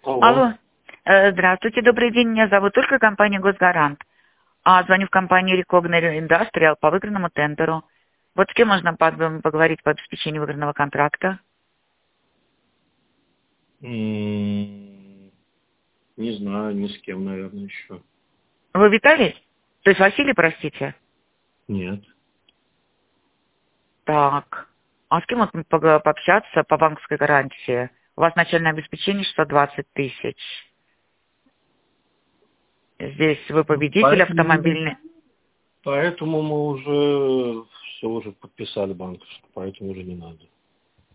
Алло. Алло. Здравствуйте, добрый день. Меня зовут Ольга, компания «Госгарант». Звоню в компанию Recogner Industrial по выигранному тендеру. Вот с кем можно поговорить по обеспечению выигранного контракта? Не знаю, ни с кем, наверное, еще. Вы Виталий? То есть Василий, простите? Нет. Так. А с кем вот пообщаться по банковской гарантии? У вас начальное обеспечение 620 тысяч. Здесь вы победитель автомобильный. Поэтому мы уже все уже подписали банковскую, поэтому уже не надо.